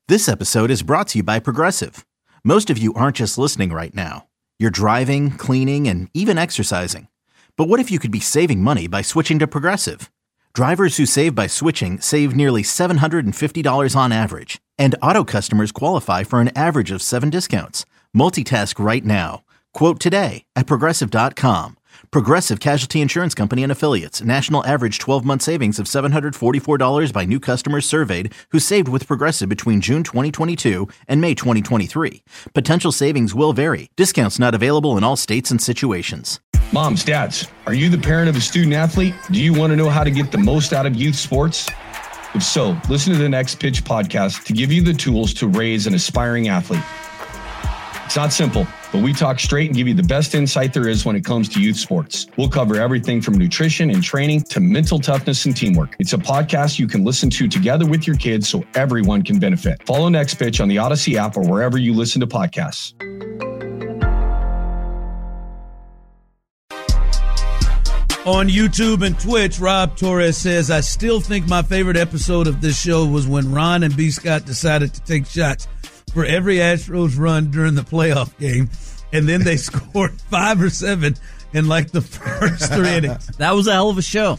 This episode is brought to you by Progressive. Most of you aren't just listening right now. You're driving, cleaning, and even exercising. But what if you could be saving money by switching to Progressive? Drivers who save by switching save nearly $750 on average. And auto customers qualify for an average of 7 discounts. Multitask right now. Quote today at Progressive.com. Progressive Casualty Insurance Company and Affiliates. National average 12-month savings of $744 by new customers surveyed who saved with Progressive between June 2022 and May 2023. Potential savings will vary. Discounts not available in all states and situations. Moms, dads, are you the parent of a student athlete? Do you want to know how to get the most out of youth sports? If so, listen to the Next Pitch podcast to give you the tools to raise an aspiring athlete. It's not simple, but we talk straight and give you the best insight there is when it comes to youth sports. We'll cover everything from nutrition and training to mental toughness and teamwork. It's a podcast you can listen to together with your kids so everyone can benefit. Follow Next Pitch on the Odyssey app or wherever you listen to podcasts. On YouTube and Twitch, Rob Torres says, I still think my favorite episode of this show was when Ron and B. Scott decided to take shots for every Astros run during the playoff game, and then they scored 5 or 7 in like the first 3 innings. That was a hell of a show.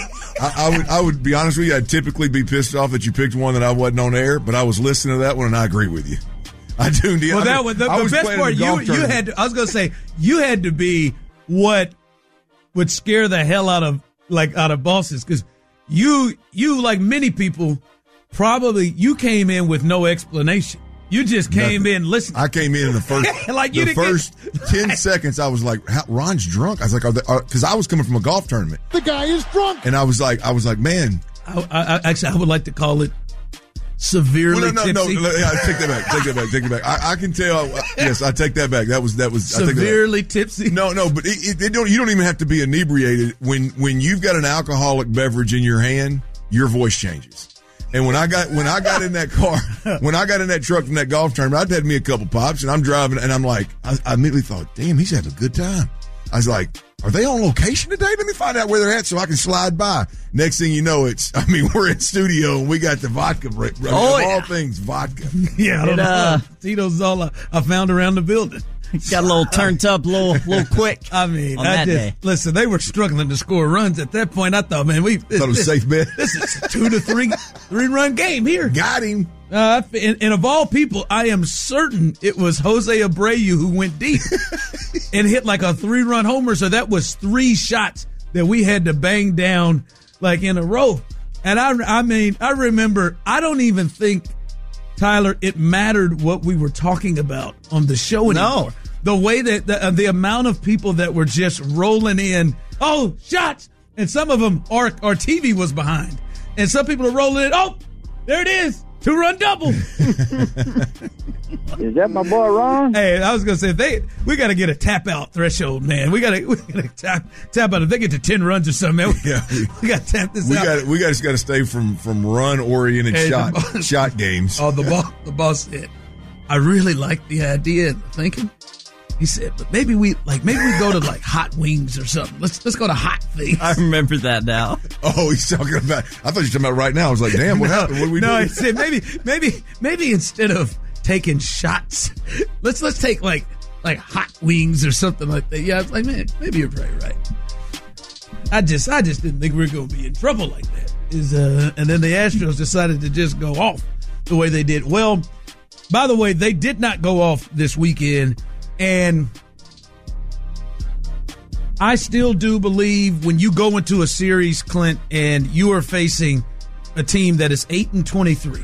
I would be honest with you, I'd typically be pissed off that you picked one that I wasn't on air, but I was listening to that one and I agree with you. I do indeed. Well, that was the best part. You had to, I was going to say, you had to be what would scare the hell out of bosses, because you like many people, probably you came in with no explanation. You just came in listening. I came in the first first 10 seconds. I was like, Ron's drunk. I was like, because I was coming from a golf tournament. The guy is drunk. And I was like, man. I would like to call it severely tipsy. No, yeah, take that back. I can tell. Yes, I take that back. That was severely tipsy. No, but you don't even have to be inebriated. When you've got an alcoholic beverage in your hand, your voice changes. And when I got in that car, when I got in that truck from that golf tournament, I'd had me a couple pops, and I'm driving, and I'm like, I immediately thought, damn, he's having a good time. I was like, are they on location today? Let me find out where they're at so I can slide by. Next thing you know, we're in studio and we got the vodka break. All things vodka. Yeah, I don't know. Tito's all I found around the building. Got a little turned up, little quick. I mean, listen, they were struggling to score runs at that point. I thought, man, thought it was a safe bet. This is a 2 to 3 run game here. Got him. And of all people, I am certain it was Jose Abreu who went deep and hit like a 3-run homer. So that was 3 shots that we had to bang down like in a row. And I mean, I remember, I don't even think, Tyler, it mattered what we were talking about on the show anymore. No. The way that the amount of people that were just rolling in, oh, shots! And some of them, our TV was behind. And some people are rolling in, oh, there it is, 2-run double. Is that my boy Ron? Hey, I was going to say, we got to get a tap-out threshold, man. We got to tap out. If they get to 10 runs or something, man, we got to tap this out. We just got to stay from run-oriented shot games. Oh, the boss said, I really like the idea and thinking. He said, but maybe we go to like Hot Wings or something. Let's go to Hot Things. I remember that now. Oh, he's talking about. I thought you were talking about right now. I was like, damn, what happened? What did we do? No, he said maybe instead of taking shots, let's take like Hot Wings or something like that. Yeah, I was like, man, maybe you're probably right. I just didn't think we were going to be in trouble like that. And then the Astros decided to just go off the way they did. Well, by the way, they did not go off this weekend. And I still do believe when you go into a series, Clint, and you are facing a team that is 8-23,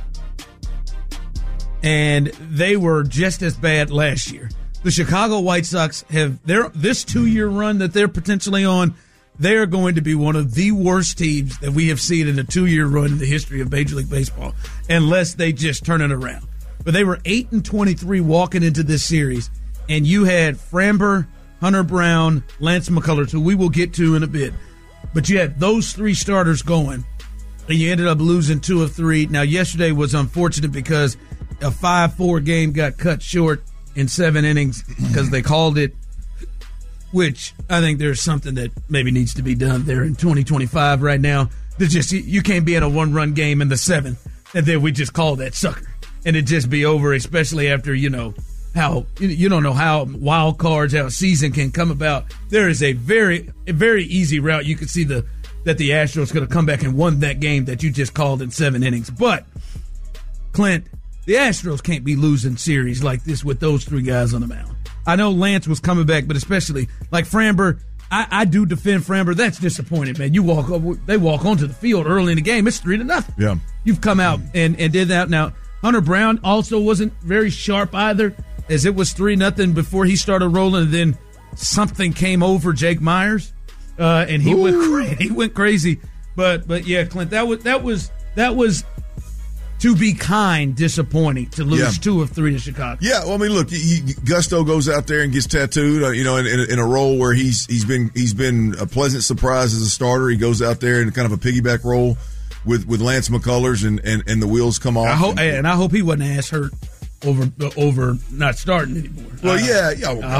and they were just as bad last year. The Chicago White Sox have this 2-year run that they're potentially on. They are going to be one of the worst teams that we have seen in a 2-year run in the history of Major League Baseball, unless they just turn it around. But they were 8-23 walking into this series. And you had Framber, Hunter Brown, Lance McCullers, who we will get to in a bit. But you had those 3 starters going, and you ended up losing 2 of 3. Now, yesterday was unfortunate because a 5-4 game got cut short in 7 innings because they called it, which I think there's something that maybe needs to be done there in 2025 right now. You can't be in a 1-run game in the 7th, and then we just call that sucker. and it just be over, especially after, how you don't know how wild cards, how a season can come about. There is a very easy route. You could see that the Astros could have come back and won that game that you just called in 7 innings. But, Clint, the Astros can't be losing series like this with those 3 guys on the mound. I know Lance was coming back, but especially like Framber, I do defend Framber. That's disappointing, man. They walk onto the field early in the game. It's 3-0. Yeah. You've come out and did that. Now, Hunter Brown also wasn't very sharp either, as it was 3-0 before he started rolling, and then something came over Jake Myers, and he went crazy. But yeah, Clint, that was to be kind, disappointing to lose 2 of 3 to Chicago. Yeah, well, I mean, look, Gusto goes out there and gets tattooed, in a role where he's been a pleasant surprise as a starter. He goes out there in kind of a piggyback role with Lance McCullers, and the wheels come off. I hope he wasn't ass hurt over not starting anymore. Well, yeah.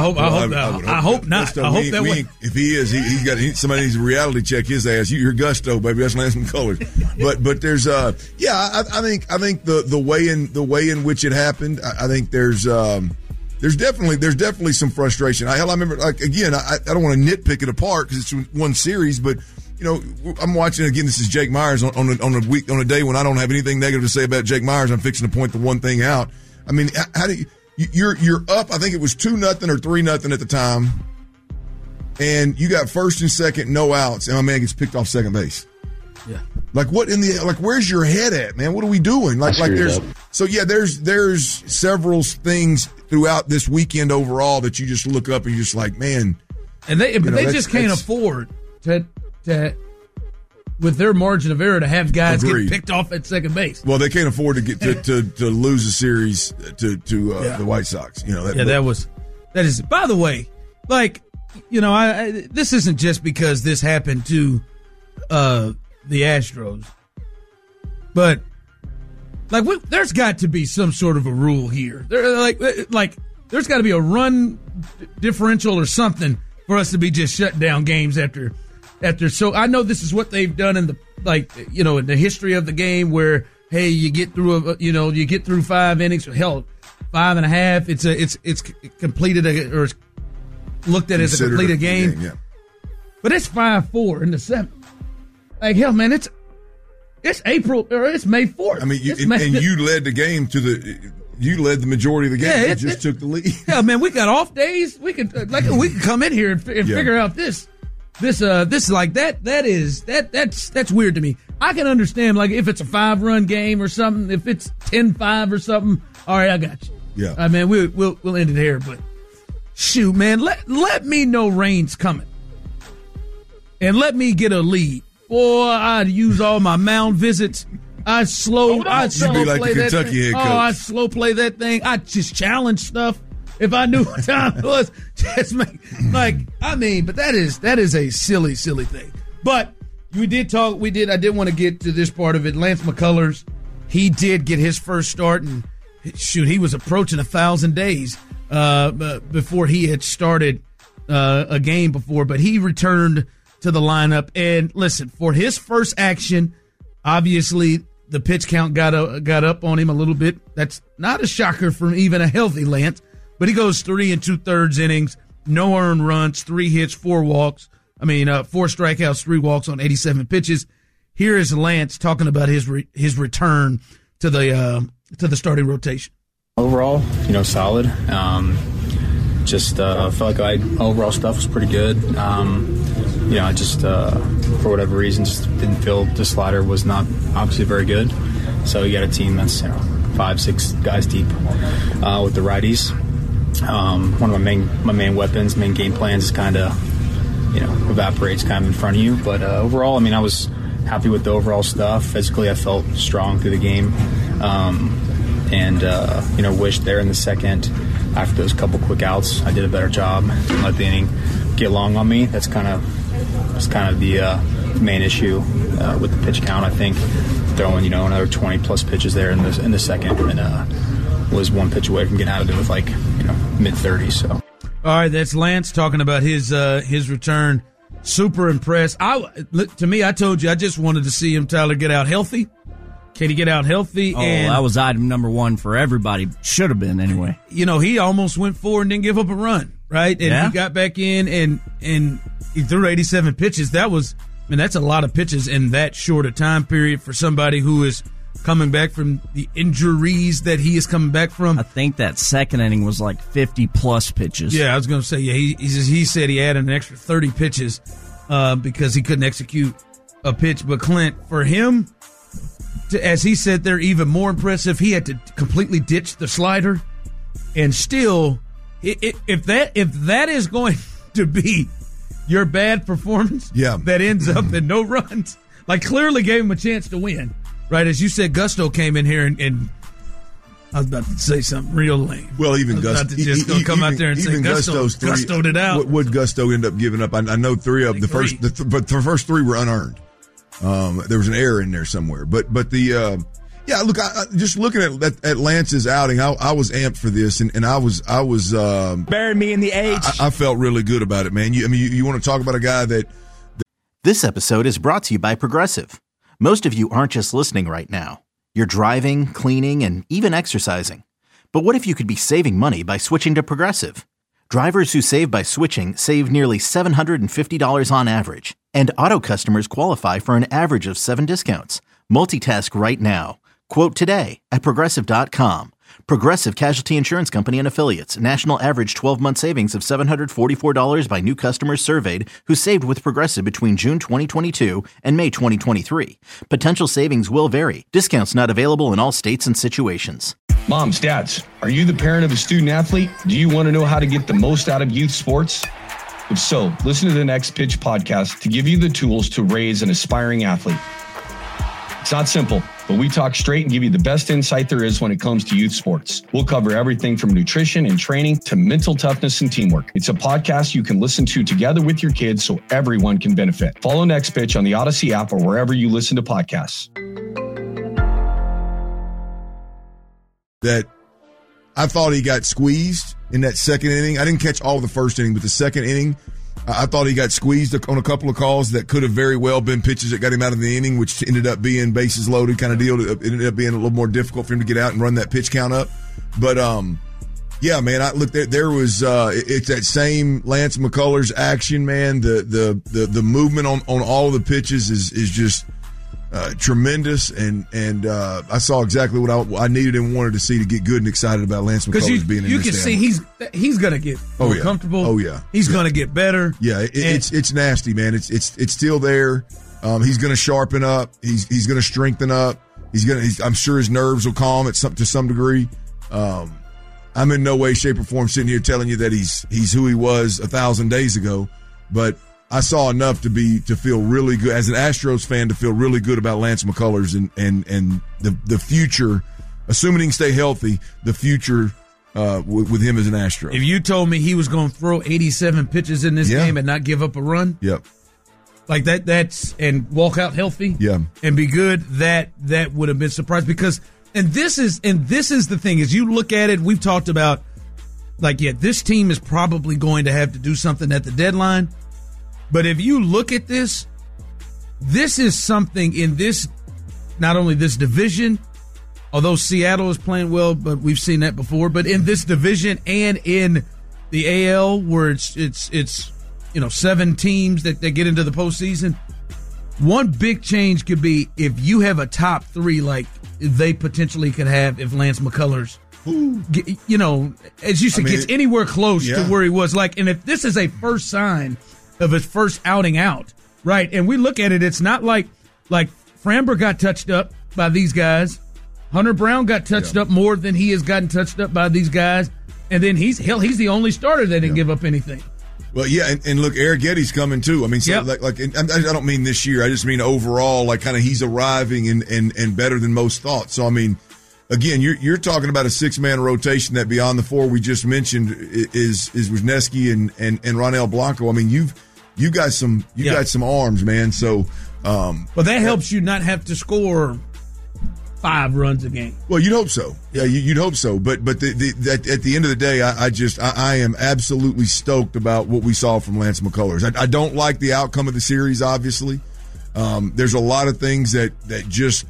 I hope not. Gusto, I hope that way. If he is, somebody needs to reality check his ass. You're Gusto, baby. That's Lance McCullers. but there's I think the way in which it happened. I think there's definitely some frustration. I remember, like, again, I don't want to nitpick it apart because it's one series, but. I'm watching again. This is Jake Myers on a day when I don't have anything negative to say about Jake Myers. I'm fixing to point the one thing out. I mean, how do you're up? I think it was 2-0 or 3-0 at the time, and you got first and second, no outs, and my man gets picked off second base. Yeah. Like what where's your head at, man? What are we doing? There's several things throughout this weekend overall that you just look up and you're just like, man. And they just can't afford to with their margin of error to have guys get picked off at second base. Well, they can't afford to get to lose a series to the White Sox. That is. By the way, this isn't just because this happened to the Astros, but there's got to be some sort of a rule here. There's got to be a run differential or something for us to be just shutting down games after. So I know this is what they've done in in the history of the game, where hey, you get through 5 innings, hell, 5.5. It's completed or it's looked at as a completed game. Yeah. But it's 5-4 in the 7th. Like, hell, man, it's April or it's May 4th. I mean, you led the game you led the majority of the game. You just took the lead. Yeah, man, we got off days. We could come in here and figure out this like that. That's weird to me. I can understand, like, if it's a 5-run game or something, if it's 10-5 or something. All right, I got you. Yeah. I mean, we'll end it here, but shoot, man, let me know rain's coming, and let me get a lead. Boy, I'd use all my mound visits. I'd slow play that thing. I'd slow play that thing. I'd just challenge stuff if I knew what time it was. But that is a silly thing. But I did want to get to this part of it. Lance McCullers, he did get his first start, and shoot, he was approaching 1,000 days before he had started a game before, but he returned to the lineup. And listen, for his first action, obviously the pitch count got up on him a little bit. That's not a shocker from even a healthy Lance, but he goes 3 2/3 innings, no earned runs, 3 hits, 4 walks. 4 strikeouts, 3 walks on 87 pitches. Here is Lance talking about his return to the starting rotation. Overall, solid. Felt like overall stuff was pretty good. I just for whatever reason just didn't feel the slider was not obviously very good. So you got a team that's 5-6 guys deep with the righties. One of my main weapons, main game plans is kind of evaporates kind of in front of you. But overall, I was happy with the overall stuff. Physically, I felt strong through the game, and wished there in the second after those couple quick outs I did a better job. Didn't let the inning get long on me. That's kind of the main issue with the pitch count. I think throwing another 20 plus pitches there in the second, and was one pitch away from getting out of it with mid-30s. So. All right, that's Lance talking about his return. Super impressed. I told you I just wanted to see him, Tyler, get out healthy, Can he get out healthy? Oh, and that was item number one for everybody. Should have been anyway. He almost went forward and didn't give up a run, right? And he got back in and he threw 87 pitches. That's a lot of pitches in that short a time period for somebody who is coming back from the injuries that he is coming back from. I think that second inning was like 50-plus pitches. Yeah, I was going to say, he said he added an extra 30 pitches because he couldn't execute a pitch. But, Clint, for him, as he said there, even more impressive, he had to completely ditch the slider. And still, if that is going to be your bad performance that ends up in no runs, like clearly gave him a chance to win. Right, as you said, Gusto came in here and I was about to say something real lame. Well, even Gusto, just gonna come out there and say Gusto'd it out. What Gusto end up giving up? I know three of the first, but the first three were unearned. There was an error in there somewhere, but the look, I just looking at Lance's outing, I was amped for this, and I was bury me in the H. I felt really good about it, man. You want to talk about a guy that. This episode is brought to you by Progressive. Most of you aren't just listening right now. You're driving, cleaning, and even exercising. But what if you could be saving money by switching to Progressive? Drivers who save by switching save nearly $750 on average. And auto customers qualify for an average of 7 discounts. Multitask right now. Quote today at Progressive.com. Progressive Casualty Insurance Company and Affiliates. National average 12-month savings of $744 by new customers surveyed who saved with Progressive between June 2022 and May 2023. Potential savings will vary. Discounts not available in all states and situations. Moms, dads, are you the parent of a student athlete? Do you want to know how to get the most out of youth sports? If so, listen to the Next Pitch podcast to give you the tools to raise an aspiring athlete. It's not simple, but we talk straight and give you the best insight there is when it comes to youth sports. We'll cover everything from nutrition and training to mental toughness and teamwork. It's a podcast you can listen to together with your kids so everyone can benefit. Follow Next Pitch on the Odyssey app or wherever you listen to podcasts. That I thought he got squeezed in that second inning. I didn't catch all of the first inning, but the second inning, I thought he got squeezed on a couple of calls that could have very well been pitches that got him out of the inning, which ended up being bases loaded kind of deal. It ended up being a little more difficult for him to get out and run that pitch count up. But, yeah, man, I looked at there was it's that same Lance McCullers action, man. The movement on all of the pitches is just tremendous, and I saw exactly what I needed and wanted to see to get good and excited about Lance McCullers being in this. You can see he's going to get more comfortable. Oh yeah, he's going to get better. Yeah, it's nasty, man. It's still there. He's going to sharpen up. He's going to strengthen up. I'm sure his nerves will calm to some degree. I'm in no way, shape, or form sitting here telling you that he's who he was 1,000 days ago, but I saw enough to feel really good as an Astros fan, to feel really good about Lance McCullers and the future, assuming he can stay healthy, the future with him as an Astro. If you told me he was going to throw 87 pitches in this game and not give up a run, like that's and walk out healthy, and be good, that would have been surprised because this is the thing, as you look at it, we've talked about this team is probably going to have to do something at the deadline. But if you look at this is something in this, not only this division, although Seattle is playing well, but we've seen that before, but in this division and in the AL where it's 7 teams that get into the postseason, one big change could be if you have a top 3 like they potentially could have if Lance McCullers, as you said, gets anywhere close to where he was. And if this is a first sign of his first outing out, right? And we look at it, it's not like Framber got touched up by these guys. Hunter Brown got touched up more than he has gotten touched up by these guys. And then he's the only starter that didn't give up anything. Well, yeah, and look, Eric Getty's coming too. I mean, so I don't mean this year. I just mean overall, he's arriving and better than most thought. So, I mean, again, you're talking about a 6-man rotation that beyond the 4 we just mentioned is Wisniewski and Ronel Blanco. I mean, you got some arms, man. So, but that helps you not have to score 5 runs a game. Well, you'd hope so. Yeah, you'd hope so. But at the end of the day, I am absolutely stoked about what we saw from Lance McCullers. I don't like the outcome of the series. Obviously, there's a lot of things that just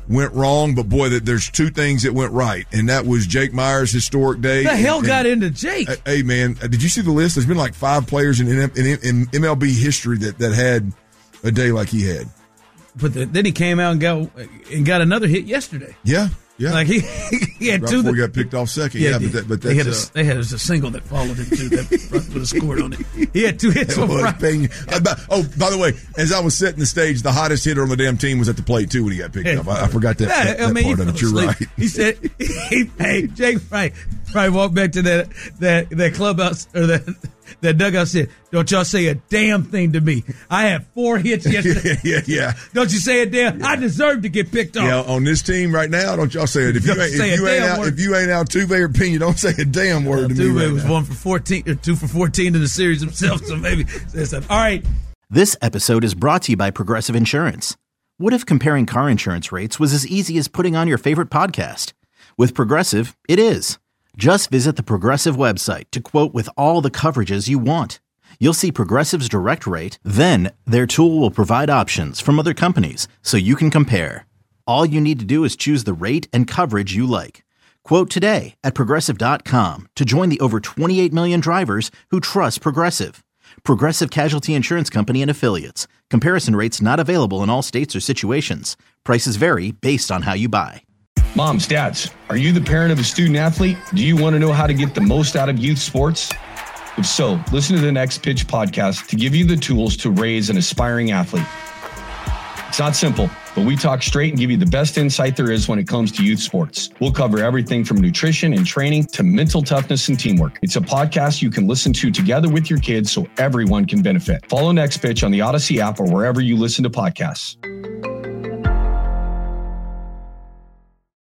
went wrong, but boy, there's two things that went right, and that was Jake Myers' historic day. The hell got into Jake? Hey, man, did you see the list? There's been like 5 players in MLB history that had a day like he had. But then he came out and got another hit yesterday. Yeah. Like he had right two. Before he got picked off second. Yeah, but that's, they had a single that followed him too that would have scored on it. He had 2 hits on Friday. By the way, as I was setting the stage, the hottest hitter on the damn team was at the plate too when he got picked up. I forgot that part of it. You're right. He said, "Hey, Jake, probably walked back to that clubhouse or that dugout. Said, don't y'all say a damn thing to me. I had 4 hits yesterday. yeah. Don't you say a damn. I deserve to get picked off. Yeah, on this team right now, don't y'all say it. If you ain't Altuve or Pena, don't say a damn word to me. Altuve was 1 for 14 or 2 for 14 in the series himself. So maybe say something. All right. This episode is brought to you by Progressive Insurance. What if comparing car insurance rates was as easy as putting on your favorite podcast? With Progressive, it is. Just visit the Progressive website to quote with all the coverages you want. You'll see Progressive's direct rate, then their tool will provide options from other companies so you can compare. All you need to do is choose the rate and coverage you like. Quote today at Progressive.com to join the over 28 million drivers who trust Progressive. Progressive Casualty Insurance Company and Affiliates. Comparison rates not available in all states or situations. Prices vary based on how you buy. Moms, dads, are you the parent of a student athlete? Do you want to know how to get the most out of youth sports? If so, listen to the Next Pitch podcast to give you the tools to raise an aspiring athlete. It's not simple, but we talk straight and give you the best insight there is when it comes to youth sports. We'll cover everything from nutrition and training to mental toughness and teamwork. It's a podcast you can listen to together with your kids so everyone can benefit. Follow Next Pitch on the Odyssey app or wherever you listen to podcasts.